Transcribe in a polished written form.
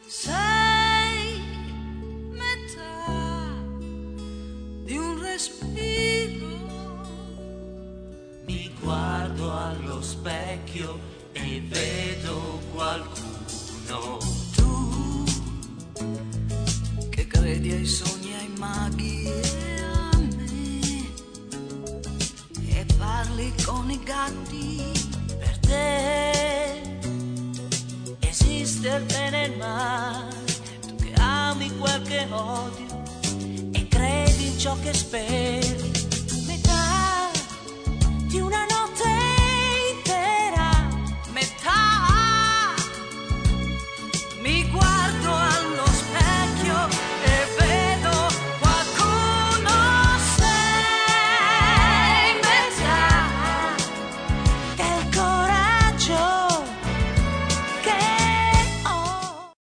Sei metà di un respiro. Mi guardo allo specchio e vedo qualcuno. Tu che credi ai sogni, ai maghi e a me, e parli con i gatti. Per te esiste il bene e il male, tu che ami quel che odio e credi in ciò che speri. Metà di una notte